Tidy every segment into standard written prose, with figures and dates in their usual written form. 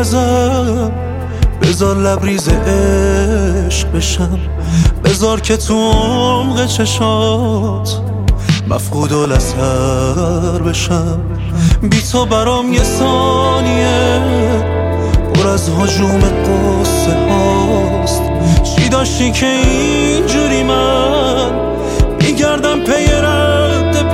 ازم، بذار لبریز عشق بشم، بذار که تو عمق چشات مفقود الاثر بشم. بی تو برام یه ثانیه پر از هجوم قصه هاست. چی داشتی که اینجوری من میگردم پی رد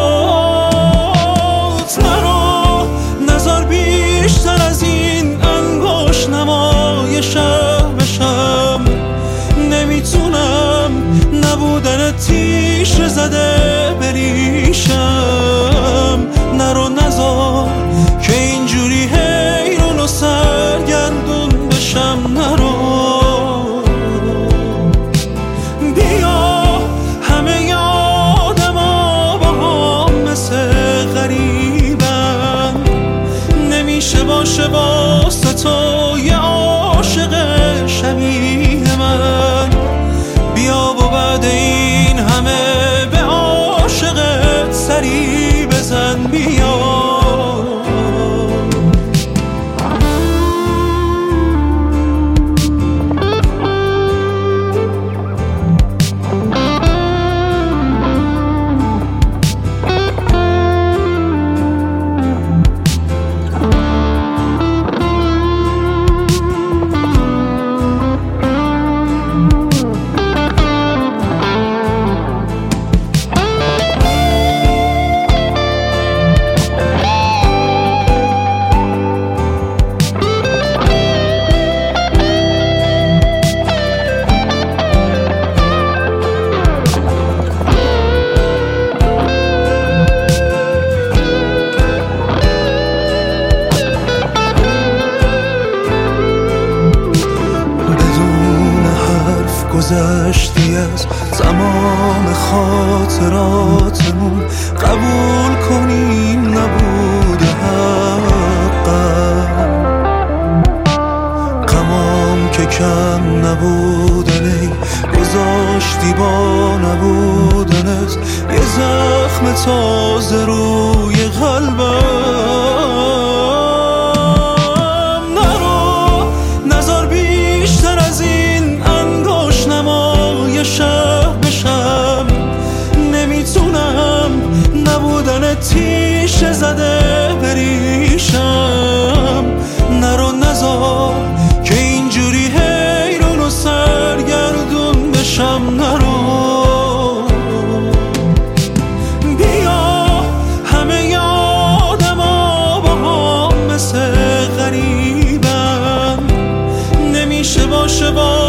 پات؟ نرو نظر بیشتر از این انگشت نمای شب بشم. نمیتونم نبودن تیشه زده بریشم. نرو نذار که اینجوری حیرون و سرگردون بشم. نرو بیا، همه آدما با هم مثل غریبن. نمیشه باشه واسه تو یه عاشق شبیه من. بیا و بعد این همه به عاشقت سری بزن. بیا گذشتی از تمام خاطراتمون. قبول کنیم نبوده حقم، غمام که کم نبودن ای گذاشتی با نبودنت یه زخم تازه روی قلبم. نرو نظر بیشتر از این نمای شب بشم. نمیتونم نبودن تیشه زده بریشم. نرو نذار که اینجوری حیرون و سرگردون بشم. نرو بیا، همه آدما با هم مثل غریبن. نمیشه باشه